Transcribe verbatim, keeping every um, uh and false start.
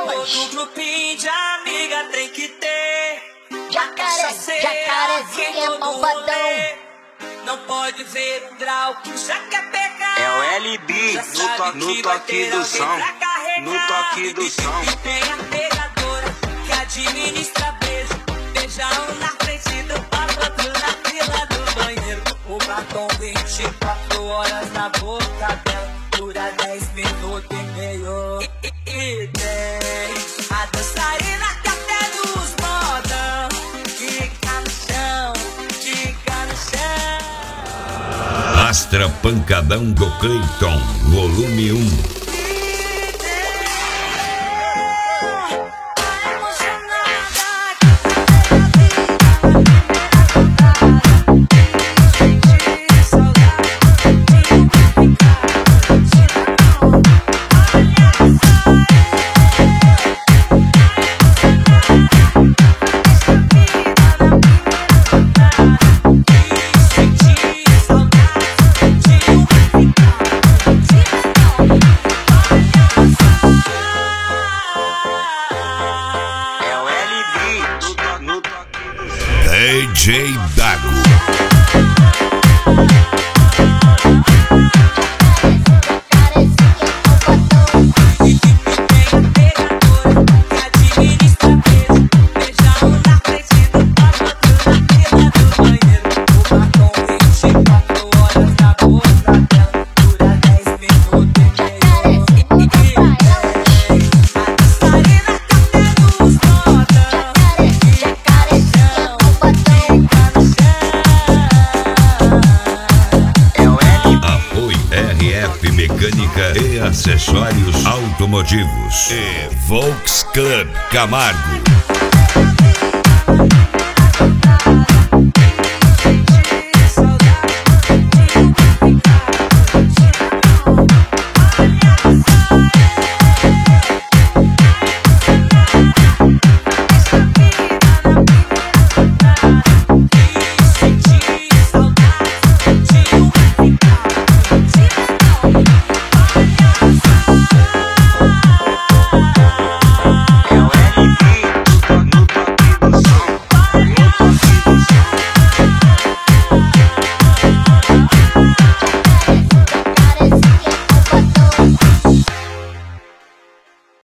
elas. Todo grupinho de amiga tem que ter. Jacaré, jacarezinho é malvadão. Não pode ver o grau que já quer pegar. É o L B Já no, sabe to que no vai toque ter do alguém som. pra carregar. No toque do som. E tem a pegadora que administra beijo. Beija um na frente do papo, outro na fila do banheiro. O batom vinte e quatro horas na boca dela. Dura dez minutos e meio. E, e, e tem a dançarina que até nos moda. Fica no chão, fica no chão. Astra Pancadão do Cleiton, volume um. D J Dago. R F Mecânica e Acessórios Automotivos e Volks Club Camargo.